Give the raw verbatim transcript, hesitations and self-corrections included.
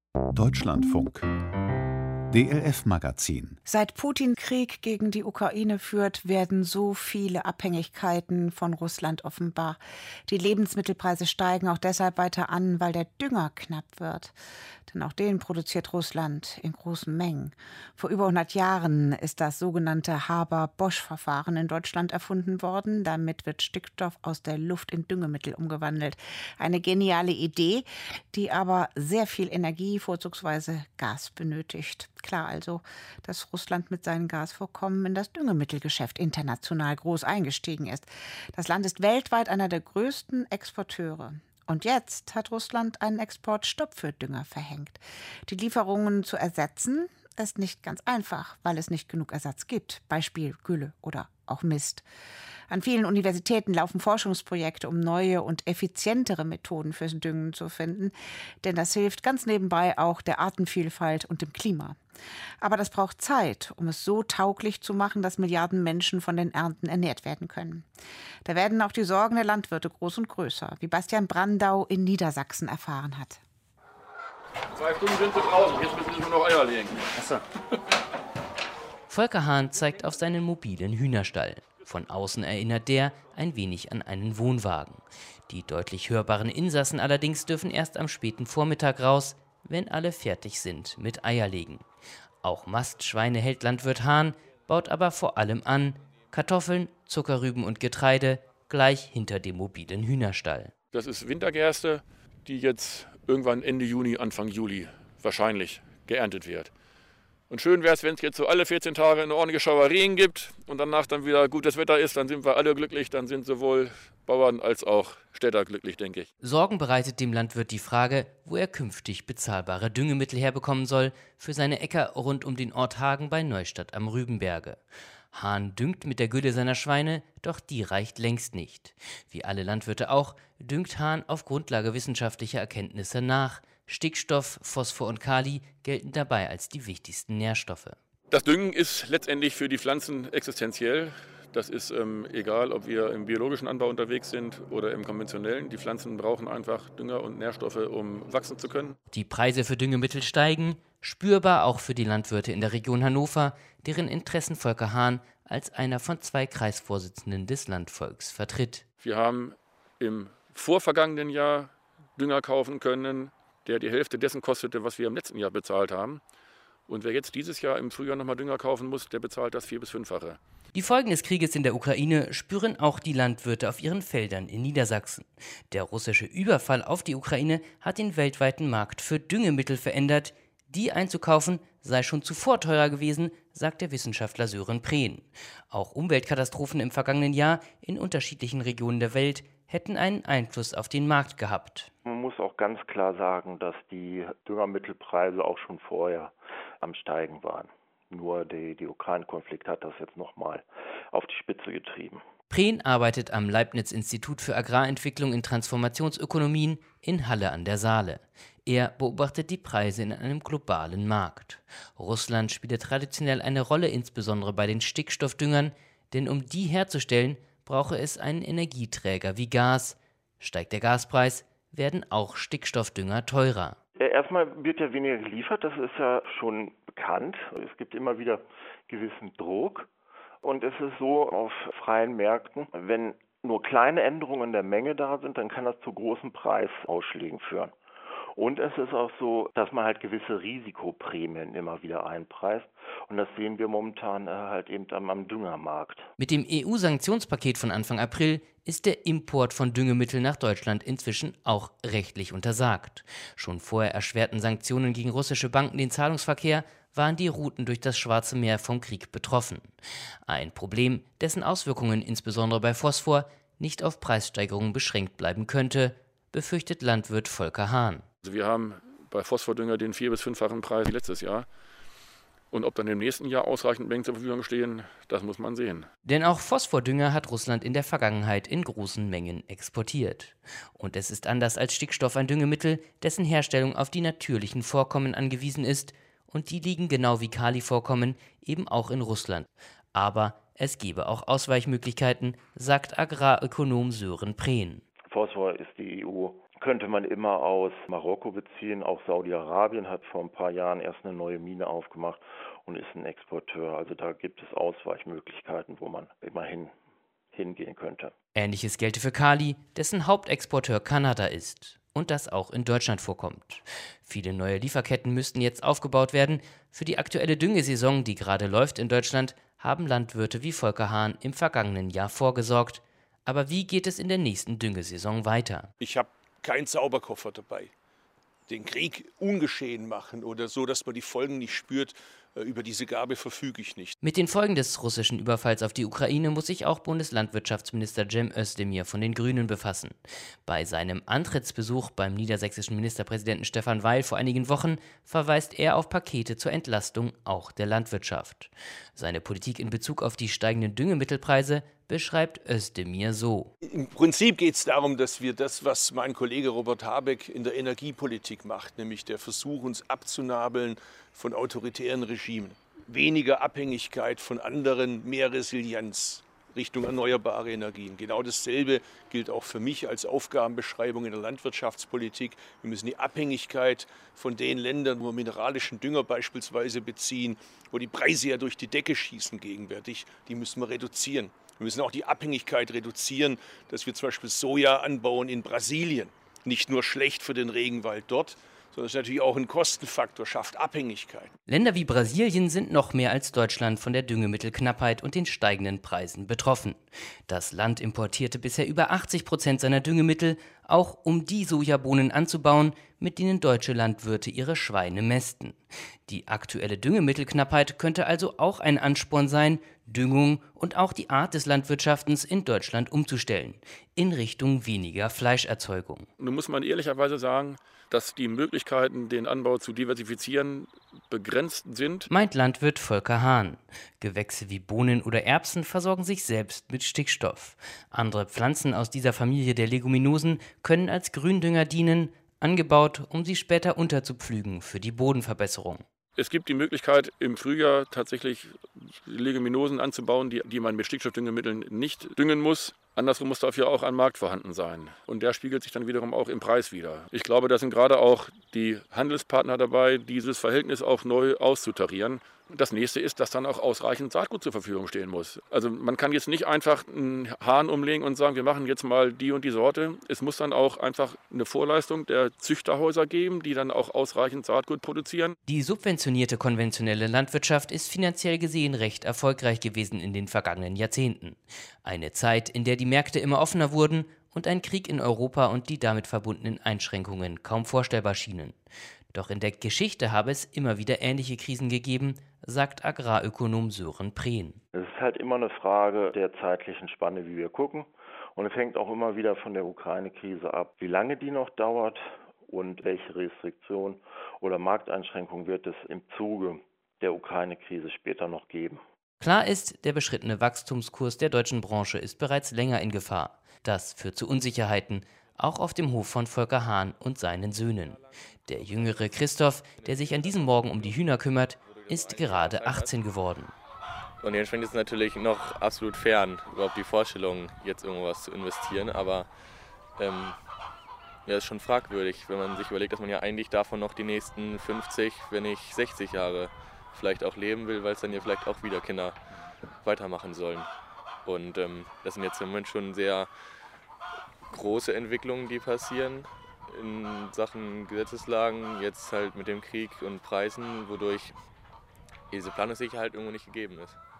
Deutschlandfunk D L F-Magazin. Seit Putin Krieg gegen die Ukraine führt, werden so viele Abhängigkeiten von Russland offenbar. Die Lebensmittelpreise steigen auch deshalb weiter an, weil der Dünger knapp wird. Denn auch den produziert Russland in großen Mengen. Vor über hundert Jahren ist das sogenannte Haber-Bosch-Verfahren in Deutschland erfunden worden. Damit wird Stickstoff aus der Luft in Düngemittel umgewandelt. Eine geniale Idee, die aber sehr viel Energie, vorzugsweise Gas, benötigt. Klar also, dass Russland mit seinen Gasvorkommen in das Düngemittelgeschäft international groß eingestiegen ist. Das Land ist weltweit einer der größten Exporteure. Und jetzt hat Russland einen Exportstopp für Dünger verhängt. Die Lieferungen zu ersetzen ist nicht ganz einfach, weil es nicht genug Ersatz gibt. Beispiel Gülle oder auch Mist. An vielen Universitäten laufen Forschungsprojekte, um neue und effizientere Methoden fürs Düngen zu finden. Denn das hilft ganz nebenbei auch der Artenvielfalt und dem Klima. Aber das braucht Zeit, um es so tauglich zu machen, dass Milliarden Menschen von den Ernten ernährt werden können. Da werden auch die Sorgen der Landwirte groß und größer, wie Bastian Brandau in Niedersachsen erfahren hat. Zwei Stunden sind sie draußen, jetzt müssen sie nur noch Eier legen. Achso. Volker Hahn zeigt auf seinen mobilen Hühnerstall. Von außen erinnert der ein wenig an einen Wohnwagen. Die deutlich hörbaren Insassen allerdings dürfen erst am späten Vormittag raus, wenn alle fertig sind mit Eierlegen. Auch Mastschweine hält Landwirt Hahn, baut aber vor allem an Kartoffeln, Zuckerrüben und Getreide gleich hinter dem mobilen Hühnerstall. Das ist Wintergerste, die jetzt irgendwann Ende Juni, Anfang Juli wahrscheinlich geerntet wird. Und schön wäre es, wenn es jetzt so alle vierzehn Tage eine ordentliche Schauerien gibt und danach dann wieder gutes Wetter ist, dann sind wir alle glücklich, dann sind sowohl Bauern als auch Städter glücklich, denke ich. Sorgen bereitet dem Landwirt die Frage, wo er künftig bezahlbare Düngemittel herbekommen soll für seine Äcker rund um den Ort Hagen bei Neustadt am Rübenberge. Hahn düngt mit der Gülle seiner Schweine, doch die reicht längst nicht. Wie alle Landwirte auch, düngt Hahn auf Grundlage wissenschaftlicher Erkenntnisse nach. Stickstoff, Phosphor und Kali gelten dabei als die wichtigsten Nährstoffe. Das Düngen ist letztendlich für die Pflanzen existenziell. Das ist ähm, egal, ob wir im biologischen Anbau unterwegs sind oder im konventionellen. Die Pflanzen brauchen einfach Dünger und Nährstoffe, um wachsen zu können. Die Preise für Düngemittel steigen, spürbar auch für die Landwirte in der Region Hannover, deren Interessen Volker Hahn als einer von zwei Kreisvorsitzenden des Landvolks vertritt. Wir haben im vorvergangenen Jahr Dünger kaufen können, der die Hälfte dessen kostete, was wir im letzten Jahr bezahlt haben. Und wer jetzt dieses Jahr im Frühjahr nochmal Dünger kaufen muss, der bezahlt das vier- bis fünffache. Die Folgen des Krieges in der Ukraine spüren auch die Landwirte auf ihren Feldern in Niedersachsen. Der russische Überfall auf die Ukraine hat den weltweiten Markt für Düngemittel verändert. Die einzukaufen sei schon zuvor teurer gewesen, sagt der Wissenschaftler Sören Prehn. Auch Umweltkatastrophen im vergangenen Jahr in unterschiedlichen Regionen der Welt hätten einen Einfluss auf den Markt gehabt. Man muss auch ganz klar sagen, dass die Düngermittelpreise auch schon vorher am Steigen waren. Nur die, die Ukraine-Konflikt hat das jetzt nochmal auf die Spitze getrieben. Prehn arbeitet am Leibniz-Institut für Agrarentwicklung in Transformationsökonomien in Halle an der Saale. Er beobachtet die Preise in einem globalen Markt. Russland spielt traditionell eine Rolle, insbesondere bei den Stickstoffdüngern, denn um die herzustellen, brauche es einen Energieträger wie Gas. Steigt der Gaspreis, werden auch Stickstoffdünger teurer. Erstmal wird ja weniger geliefert, das ist ja schon bekannt. Es gibt immer wieder gewissen Druck. Und es ist so auf freien Märkten, wenn nur kleine Änderungen der Menge da sind, dann kann das zu großen Preisausschlägen führen. Und es ist auch so, dass man halt gewisse Risikoprämien immer wieder einpreist. Und das sehen wir momentan halt eben am, am Düngermarkt. Mit dem E U-Sanktionspaket von Anfang April ist der Import von Düngemitteln nach Deutschland inzwischen auch rechtlich untersagt. Schon vorher erschwerten Sanktionen gegen russische Banken den Zahlungsverkehr, waren die Routen durch das Schwarze Meer vom Krieg betroffen. Ein Problem, dessen Auswirkungen insbesondere bei Phosphor nicht auf Preissteigerungen beschränkt bleiben könnte, befürchtet Landwirt Volker Hahn. Also wir haben bei Phosphordünger den vier- bis fünffachen Preis wie letztes Jahr. Und ob dann im nächsten Jahr ausreichend Mengen zur Verfügung stehen, das muss man sehen. Denn auch Phosphordünger hat Russland in der Vergangenheit in großen Mengen exportiert. Und es ist anders als Stickstoff ein Düngemittel, dessen Herstellung auf die natürlichen Vorkommen angewiesen ist. Und die liegen genau wie Kalivorkommen eben auch in Russland. Aber es gebe auch Ausweichmöglichkeiten, sagt Agrarökonom Sören Prehn. Phosphor ist die E U könnte man immer aus Marokko beziehen. Auch Saudi-Arabien hat vor ein paar Jahren erst eine neue Mine aufgemacht und ist ein Exporteur. Also da gibt es Ausweichmöglichkeiten, wo man immerhin hingehen könnte. Ähnliches gelte für Kali, dessen Hauptexporteur Kanada ist und das auch in Deutschland vorkommt. Viele neue Lieferketten müssten jetzt aufgebaut werden. Für die aktuelle Düngesaison, die gerade läuft in Deutschland, haben Landwirte wie Volker Hahn im vergangenen Jahr vorgesorgt. Aber wie geht es in der nächsten Düngesaison weiter? Ich habe keinen Zauberkoffer dabei. Den Krieg ungeschehen machen oder so, dass man die Folgen nicht spürt, über diese Gabe verfüge ich nicht. Mit den Folgen des russischen Überfalls auf die Ukraine muss sich auch Bundeslandwirtschaftsminister Cem Özdemir von den Grünen befassen. Bei seinem Antrittsbesuch beim niedersächsischen Ministerpräsidenten Stefan Weil vor einigen Wochen verweist er auf Pakete zur Entlastung auch der Landwirtschaft. Seine Politik in Bezug auf die steigenden Düngemittelpreise beschreibt Özdemir so. Im Prinzip geht es darum, dass wir das, was mein Kollege Robert Habeck in der Energiepolitik macht, nämlich der Versuch, uns abzunabeln von autoritären Regimen, weniger Abhängigkeit von anderen, mehr Resilienz Richtung erneuerbare Energien. Genau dasselbe gilt auch für mich als Aufgabenbeschreibung in der Landwirtschaftspolitik. Wir müssen die Abhängigkeit von den Ländern, wo wir mineralischen Dünger beispielsweise beziehen, wo die Preise ja durch die Decke schießen gegenwärtig, die müssen wir reduzieren. Wir müssen auch die Abhängigkeit reduzieren, dass wir zum Beispiel Soja anbauen in Brasilien. Nicht nur schlecht für den Regenwald dort, sondern es ist natürlich auch ein Kostenfaktor, schafft Abhängigkeiten. Länder wie Brasilien sind noch mehr als Deutschland von der Düngemittelknappheit und den steigenden Preisen betroffen. Das Land importierte bisher über achtzig Prozent seiner Düngemittel, auch um die Sojabohnen anzubauen, mit denen deutsche Landwirte ihre Schweine mästen. Die aktuelle Düngemittelknappheit könnte also auch ein Ansporn sein, Düngung und auch die Art des Landwirtschaftens in Deutschland umzustellen, in Richtung weniger Fleischerzeugung. Nun muss man ehrlicherweise sagen, dass die Möglichkeiten, den Anbau zu diversifizieren, begrenzt sind. Meint Landwirt Volker Hahn. Gewächse wie Bohnen oder Erbsen versorgen sich selbst mit Stickstoff. Andere Pflanzen aus dieser Familie der Leguminosen können als Gründünger dienen, angebaut, um sie später unterzupflügen für die Bodenverbesserung. Es gibt die Möglichkeit, im Frühjahr tatsächlich Leguminosen anzubauen, die, die man mit Stickstoffdüngemitteln nicht düngen muss. Andersrum muss dafür auch ein Markt vorhanden sein. Und der spiegelt sich dann wiederum auch im Preis wider. Ich glaube, da sind gerade auch die Handelspartner dabei, dieses Verhältnis auch neu auszutarieren. Das nächste ist, dass dann auch ausreichend Saatgut zur Verfügung stehen muss. Also man kann jetzt nicht einfach einen Hahn umlegen und sagen, wir machen jetzt mal die und die Sorte. Es muss dann auch einfach eine Vorleistung der Züchterhäuser geben, die dann auch ausreichend Saatgut produzieren. Die subventionierte konventionelle Landwirtschaft ist finanziell gesehen recht erfolgreich gewesen in den vergangenen Jahrzehnten. Eine Zeit, in der die Märkte immer offener wurden und ein Krieg in Europa und die damit verbundenen Einschränkungen kaum vorstellbar schienen. Doch in der Geschichte habe es immer wieder ähnliche Krisen gegeben, sagt Agrarökonom Sören Prehn. Es ist halt immer eine Frage der zeitlichen Spanne, wie wir gucken. Und es hängt auch immer wieder von der Ukraine-Krise ab, wie lange die noch dauert und welche Restriktionen oder Markteinschränkungen wird es im Zuge der Ukraine-Krise später noch geben. Klar ist, der beschrittene Wachstumskurs der deutschen Branche ist bereits länger in Gefahr. Das führt zu Unsicherheiten, auch auf dem Hof von Volker Hahn und seinen Söhnen. Der jüngere Christoph, der sich an diesem Morgen um die Hühner kümmert, ist gerade achtzehn geworden. Und dementsprechend ist es natürlich noch absolut fern, überhaupt die Vorstellung, jetzt irgendwas zu investieren. Aber ähm, ja, ist schon fragwürdig, wenn man sich überlegt, dass man ja eigentlich davon noch die nächsten fünfzig, wenn nicht sechzig Jahre vielleicht auch leben will, weil es dann ja vielleicht auch wieder Kinder weitermachen sollen. Und ähm, das sind jetzt im Moment schon sehr große Entwicklungen, die passieren in Sachen Gesetzeslagen, jetzt halt mit dem Krieg und Preisen, wodurch diese Planungssicherheit irgendwo nicht gegeben ist.